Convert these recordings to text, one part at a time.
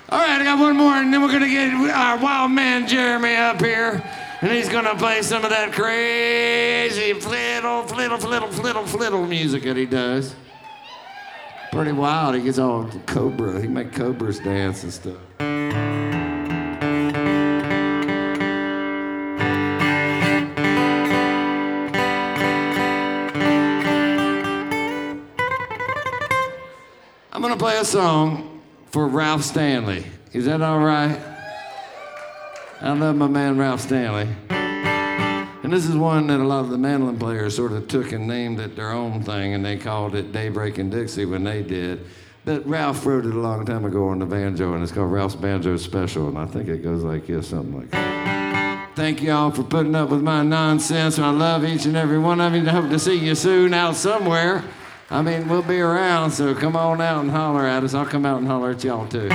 All right, I got one more, and then we're gonna get our wild man Jeremy up here, and he's gonna play some of that crazy flittle music that he does. Pretty wild. He gets all cobra. He make cobras dance and stuff. I'm gonna play a song for Ralph Stanley. Is that all right? I love my man Ralph Stanley. And this is one that a lot of the mandolin players sort of took and named it their own thing, and they called it Daybreak in Dixie when they did. But Ralph wrote it a long time ago on the banjo, and it's called Ralph's Banjo Special, and I think it goes like this, something like that. Thank y'all for putting up with my nonsense. I love each and every one of you, and I hope to see you soon out somewhere. I mean, we'll be around, so come on out and holler at us. I'll come out and holler at y'all, too.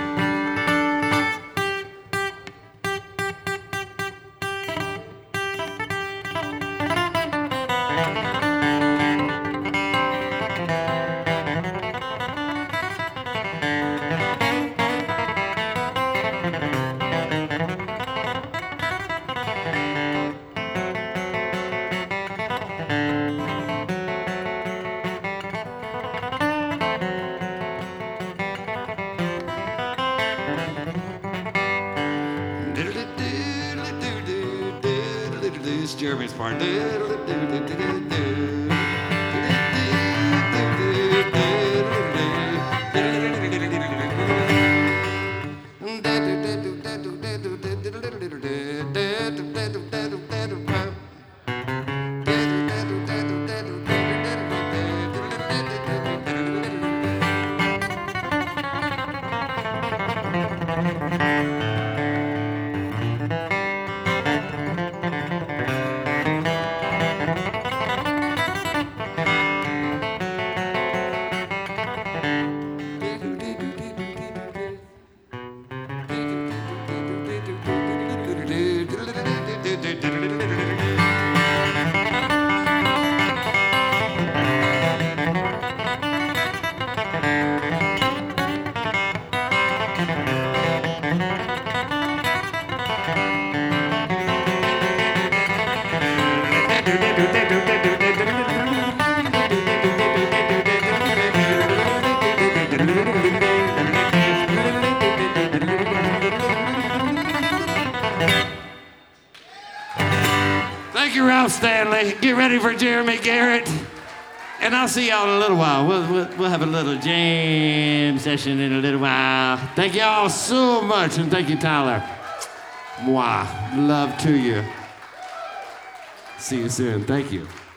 It's Jeremy's part. Thank you, Ralph Stanley. Get ready for Jeremy Garrett. And I'll see y'all in a little while. We'll have a little jam session in a little while. Thank y'all so much, and thank you, Tyler. Mwah. Love to you. See you soon. Thank you.